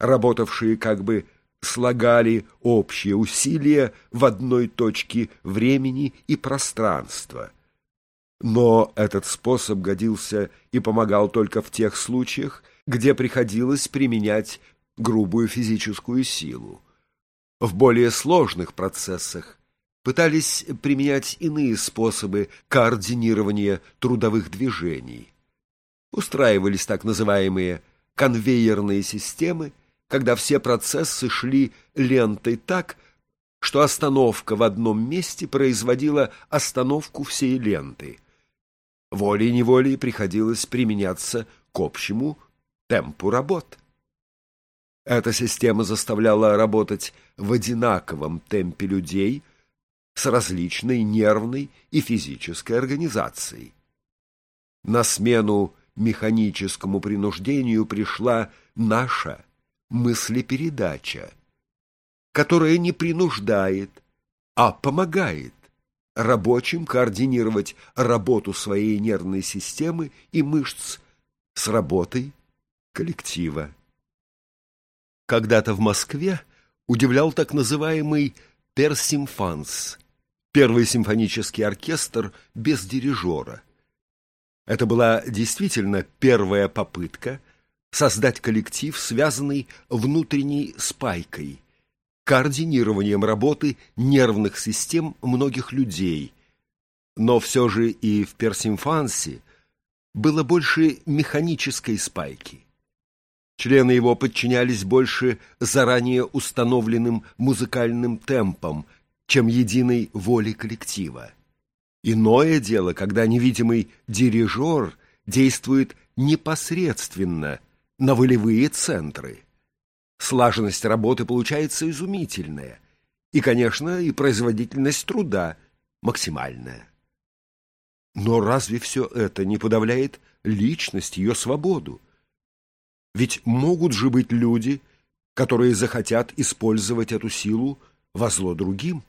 работавшие как бы слагали общие усилия в одной точке времени и пространства. Но этот способ годился и помогал только в тех случаях, где приходилось применять грубую физическую силу. В более сложных процессах пытались применять иные способы координирования трудовых движений. Устраивались так называемые конвейерные системы, когда все процессы шли лентой так, что остановка в одном месте производила остановку всей ленты. Волей-неволей приходилось применяться к общему темпу работ. Эта система заставляла работать в одинаковом темпе людей с различной нервной и физической организацией. На смену механическому принуждению пришла наша мыслепередача, которая не принуждает, а помогает рабочим координировать работу своей нервной системы и мышц с работой коллектива. Когда-то в Москве удивлял так называемый персимфанс, первый симфонический оркестр без дирижера. Это была действительно первая попытка создать коллектив, связанный внутренней спайкой, координированием работы нервных систем многих людей. Но все же и в персимфансе было больше механической спайки. Члены его подчинялись больше заранее установленным музыкальным темпам, чем единой воле коллектива. Иное дело, когда невидимый дирижер действует непосредственно на волевые центры. Слаженность работы получается изумительная, и, конечно, и производительность труда максимальная. Но разве все это не подавляет личность, ее свободу? Ведь могут же быть люди, которые захотят использовать эту силу во зло другим.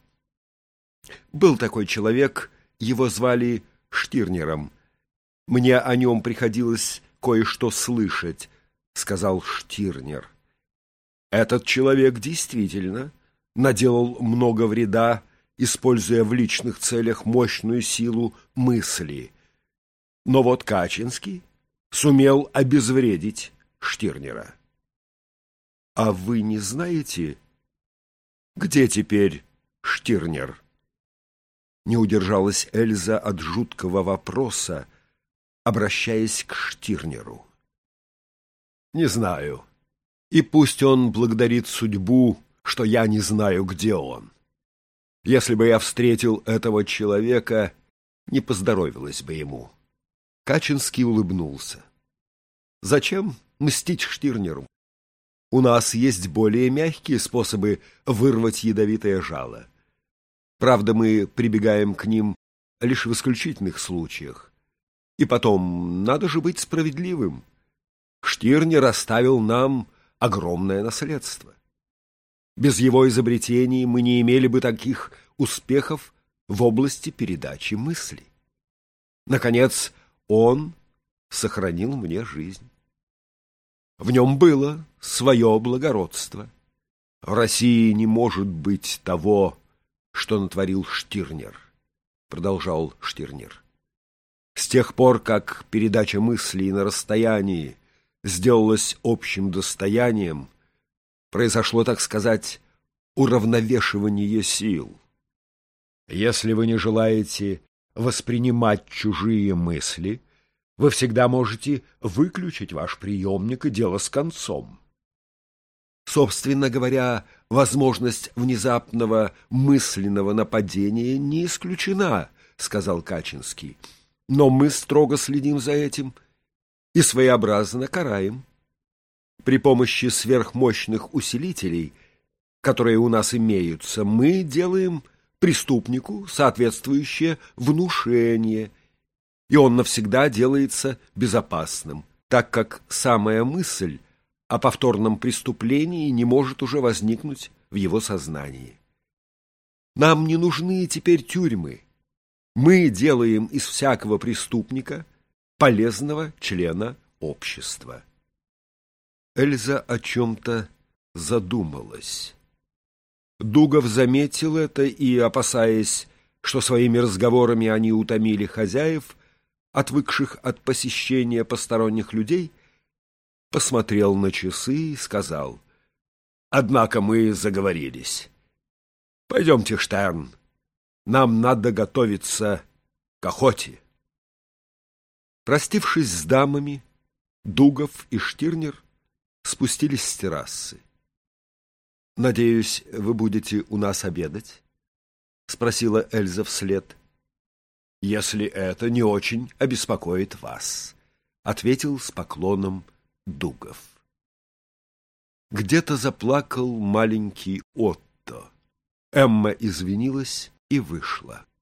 Был такой человек, его звали Штирнером. «Мне о нем приходилось кое-что слышать», — сказал Штирнер. Этот человек действительно наделал много вреда, используя в личных целях мощную силу мысли. Но вот Качинский сумел обезвредить Штирнера. А вы не знаете, где теперь Штирнер? Не удержалась Эльза от жуткого вопроса, обращаясь к Штирнеру. Не знаю. И пусть он благодарит судьбу, что я не знаю, где он. Если бы я встретил этого человека, не поздоровилось бы ему. Качинский улыбнулся. Зачем мстить Штирнеру? У нас есть более мягкие способы вырвать ядовитое жало. Правда, мы прибегаем к ним лишь в исключительных случаях. И потом, надо же быть справедливым. Штирнер оставил нам огромное наследство. Без его изобретений мы не имели бы таких успехов в области передачи мыслей. Наконец, он сохранил мне жизнь. В нем было свое благородство. В России не может быть того, что натворил Штирнер, продолжал Штирнер. С тех пор, как передача мыслей на расстоянии сделалась общим достоянием, произошло, так сказать, уравновешивание сил. Если вы не желаете воспринимать чужие мысли, вы всегда можете выключить ваш приемник, и дело с концом. Собственно говоря, возможность внезапного мысленного нападения не исключена, сказал Качинский. Но мы строго следим за этим и своеобразно караем. При помощи сверхмощных усилителей, которые у нас имеются, мы делаем преступнику соответствующее внушение, и он навсегда делается безопасным, так как самая мысль о повторном преступлении не может уже возникнуть в его сознании. Нам не нужны теперь тюрьмы. Мы делаем из всякого преступника полезного члена общества. Эльза о чем-то задумалась. Дугов заметил это и, опасаясь, что своими разговорами они утомили хозяев, отвыкших от посещения посторонних людей, посмотрел на часы и сказал: «Однако мы заговорились. Пойдемте, Штерн, нам надо готовиться к охоте». Простившись с дамами, Дугов и Штирнер спустились с террасы. «Надеюсь, вы будете у нас обедать?» — спросила Эльза вслед. «Если это не очень обеспокоит вас», — ответил с поклоном Дугов. Где-то заплакал маленький Отто. Эмма извинилась и вышла.